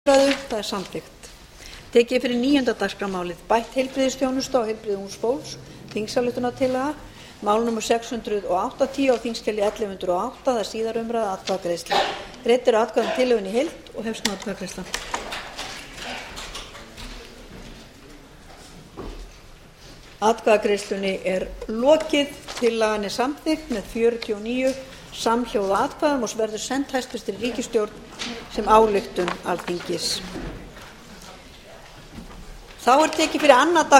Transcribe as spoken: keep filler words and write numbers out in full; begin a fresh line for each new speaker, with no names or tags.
Það er samþykkt. Tekið er fyrir níunda dagskrármálið, bætt heilbrigðisþjónusta og heilbrigði ungs fólks, þingsályktunartillaga, mál númer sex hundruð áttatíu á þingskjali ellefu hundruð og átta, það er síðari umræða, atkvæðagreiðsla. Greidd eru atkvæði um tillögunni í heild og hefst nú atkvæðagreiðsla. Atkvæðagreiðslunni er lokið. Tillagan er samþykkt með fjörutíu og níu samhljóða atkvæðum og verður send hæstvirtri ríkisstjórn sem ályktun Alþingis. Þá er tekið fyrir annað